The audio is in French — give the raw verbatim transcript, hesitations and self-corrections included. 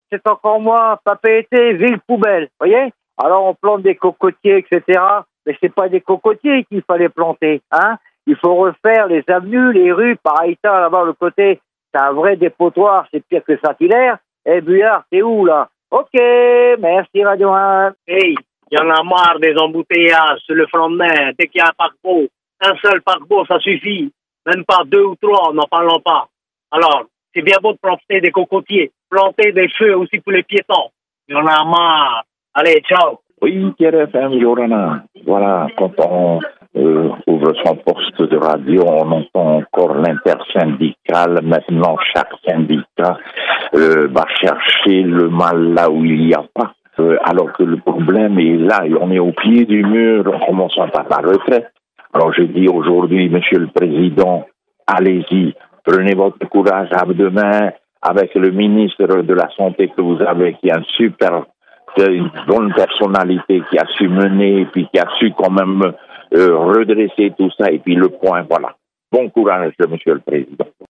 c'est encore moins, Papeete, ville poubelle, voyez? Alors on plante des cocotiers, et cetera. Mais c'est pas des cocotiers qu'il fallait planter, hein? Il faut refaire les avenues, les rues, par Haïta, là-bas, le côté, c'est un vrai dépotoir, c'est pire que Saint-Hilaire. Eh, Buyard, t'es où, là? Ok, merci, Radio un. Hey, il y en a marre des embouteillages sur le front de mer, dès qu'il y a un paquebot. Un seul paquebot, ça suffit. Même pas deux ou trois, n'en parlons pas. Alors, c'est bien beau de planter des cocotiers, planter des feux aussi pour les piétons. Il y en a marre. Allez, ciao. Oui, T R F M, Yorana. Voilà, quand on euh, ouvre son poste de radio, on entend encore l'intersyndicale. Maintenant, chaque syndicat euh, va chercher le mal là où il n'y a pas. Euh, alors que le problème est là, et on est au pied du mur en commençant par la retraite. Alors je dis aujourd'hui, Monsieur le Président, allez-y, prenez votre courage à deux mains avec le ministre de la Santé que vous avez, qui est un super, une bonne personnalité, qui a su mener, et puis qui a su quand même euh, redresser tout ça, et puis le point, voilà. Bon courage, Monsieur le Président.